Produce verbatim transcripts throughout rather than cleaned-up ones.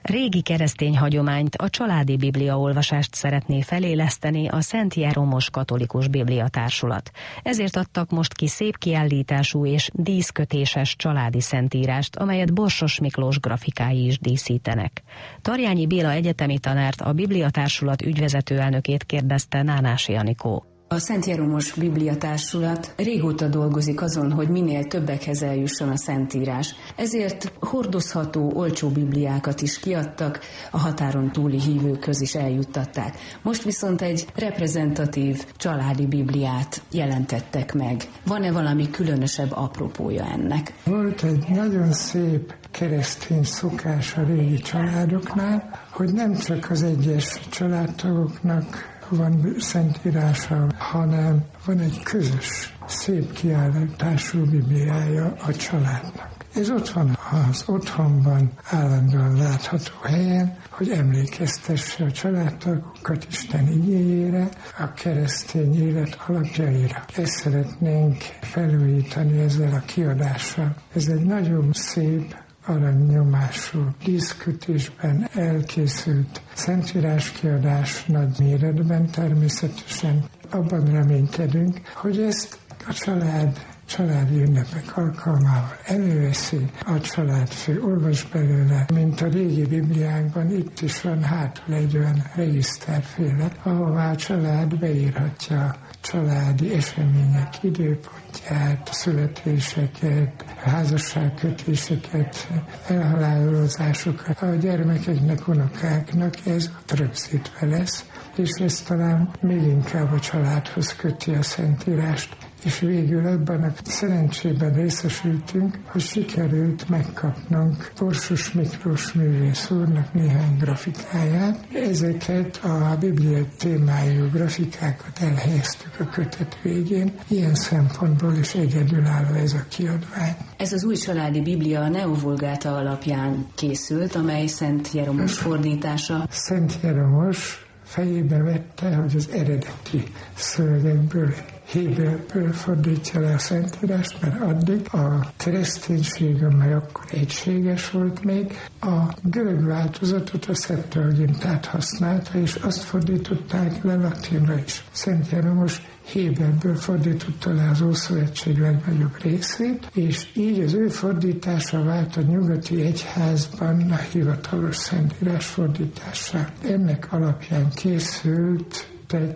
régi keresztény hagyományt, a családi bibliaolvasást szeretné feléleszteni a Szent Jeromos Katolikus Bibliatársulat. Ezért adtak most ki szép kiállítású és díszkötéses családi szentírást, amelyet Borsos Miklós grafikái is díszítenek. Tarjányi Béla egyetemi tanárt, a Bibliatársulat ügyvezető elnökét kérdezte Nánási Anikó. A Szent Jeromos Bibliatársulat régóta dolgozik azon, hogy minél többekhez eljusson a szentírás. Ezért hordozható, olcsó bibliákat is kiadtak, a határon túli hívőkhöz is eljuttatták. Most viszont egy reprezentatív családi bibliát jelentettek meg. Van-e valami különösebb apropója ennek? Volt egy nagyon szép keresztény szokás a régi családoknál, hogy nem csak az egyes családtagoknak van szentírása, hanem van egy közös, szép kiállítású bibliája a családnak. Ez ott van az otthonban állandóan látható helyen, hogy emlékeztesse a családtagokat Isten igéjére, a keresztény élet alapjaira. Ezt szeretnénk felújítani ezzel a kiadással. Ez egy nagyon szép, aranynyomású díszkötésben elkészült szentíráskiadás nagy méretben természetesen. Abban reménykedünk, hogy ezt a család családi ünnepek alkalmával előveszi, a családfő olvas belőle, mint a régi bibliákban, itt is van hátul egy olyan regiszterféle, ahová a család beírhatja családi események időpontját, születéseket, házasságkötéseket, elhalálozásokat. A gyermekeknek, unokáknak ez ott rögzítve lesz, és ez talán még inkább a családhoz köti a Szentírást. És végül abban a szerencsében részesültünk, hogy sikerült megkapnunk Borsos Miklós művész úrnak néhány grafikáját. Ezeket a Biblia témájú grafikákat elhelyeztük a kötet végén. Ilyen szempontból is egyedülálló ez a kiadvány. Ez az új családi Biblia a Neovulgáta alapján készült, amely Szent Jeromos fordítása. Szent Jeromos fejébe vette, hogy az eredeti szövegekből, héberből fordítja le a Szentírást, mert addig a kereszténység, amely akkor egységes volt még, a görög változatot, a Septuagintát használta, és azt fordították le latinra is. Szent Jeromos héberből fordította le az Ószövetség legnagyobb részét, és így az ő fordítása vált a nyugati egyházban a hivatalos Szentírás fordítása. Ennek alapján készült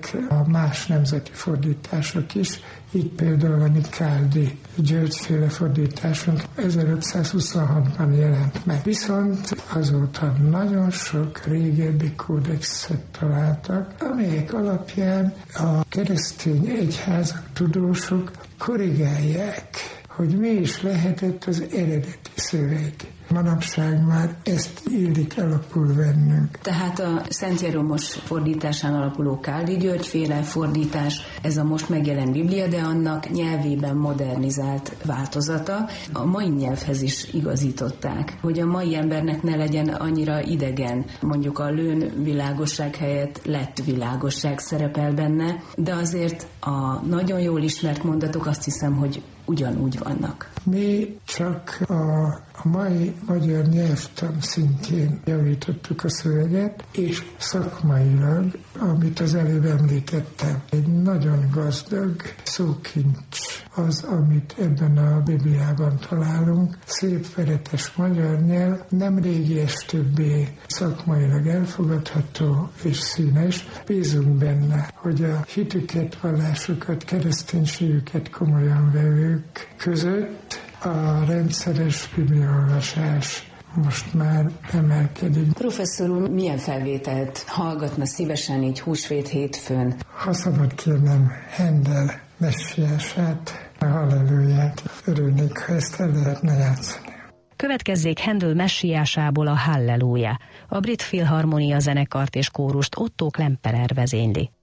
a más nemzeti fordítások is, így például a Nikáldi György-féle fordításunk ezerötszázhuszonhatban jelent meg. Viszont azóta nagyon sok régebbi kódexet találtak, amelyek alapján a keresztény egyházak, tudósok korrigálják, hogy mi is lehetett az eredeti szöveg. Manapság már ezt illik alapul vennünk. Tehát a Szent Jeromos fordításán alapuló Káldi György-féle fordítás, ez a most megjelent Biblia, de annak nyelvében modernizált változata. A mai nyelvhez is igazították, hogy a mai embernek ne legyen annyira idegen. Mondjuk a lőn világosság helyett lett világosság szerepel benne, de azért a nagyon jól ismert mondatok azt hiszem, hogy ugyanúgy vannak. Mi csak a, a mai magyar nyelvtan szintjén javítottuk a szöveget, és szakmailag, amit az előbb említettem, egy nagyon gazdag szókincs az, amit ebben a Bibliában találunk. Szép, veretes magyar nyelv, nem régies többé, szakmailag elfogadható és színes. Bízunk benne, hogy a hitüket, vallásukat, kereszténységüket komolyan vevők között a rendszeres bibliaolvasás most már emelkedik. Professzor úr, milyen felvételt hallgatna szívesen így húsvét hétfőn? Ha szabad kérnem, Händel messiását, a halleluját. Örülnék, ha ezt el lehetne játszani. Következzék Händel messiásából a Halleluja. A Brit Filharmonia zenekart és kórust Otto Klemperer vezényli.